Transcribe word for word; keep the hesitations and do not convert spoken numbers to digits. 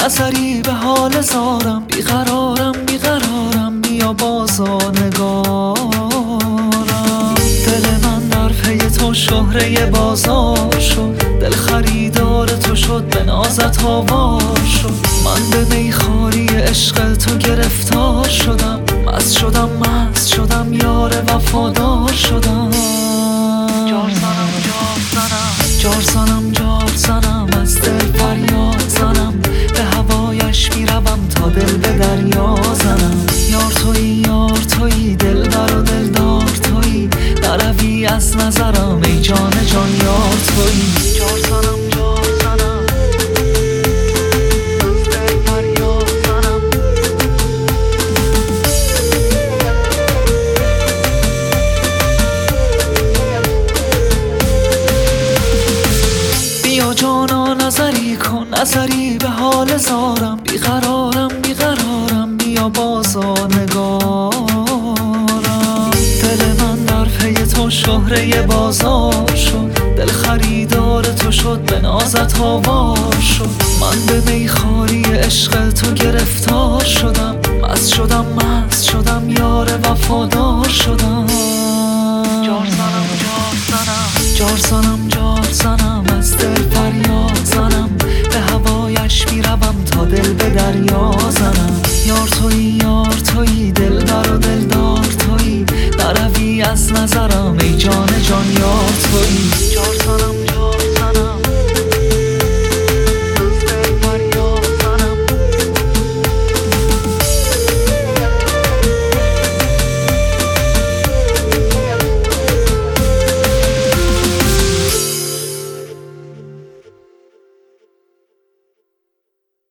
نظری به حال زارم، بیقرارم بیقرارم بیا بازا نگارم. دل من در پی تو شهره بازار شد، دل خریدار تو شد به نازت آوار شد. من به میخواری عشق تو گرفتار شدم، مست شدم مست شدم یار وفادار شدم. جار زنم جار زنم جار زنم جار زنم از دل فریاد زنم، به هوایش میروم تا دل به دریا زنم. یار تویی یار تویی دلبر و دلدار تویی، نروی از نظرم ای جان جان یار تویی. جار زنم جار زنم از دل فریاد زنم. بیا جانا نظری کن، نظری به حال زارم، بیقرارم بیقرارم بیا بازا نگارم. دل من در پی تو شهره بازار شد، دل خریدار تو شد به نازت آوار شد. من به میخواری عشق تو گرفتار شدم، مست شدم مست شدم یار وفادار شدم. جار زنم جار زنم جار زنم جار زنم از دل فریاد زنم، به هوایش میروم تا دل به دریا زنم. یار تویی یار تویی دلبر و دلدار تویی، نروی از نظرم ای جان جان یار تویی.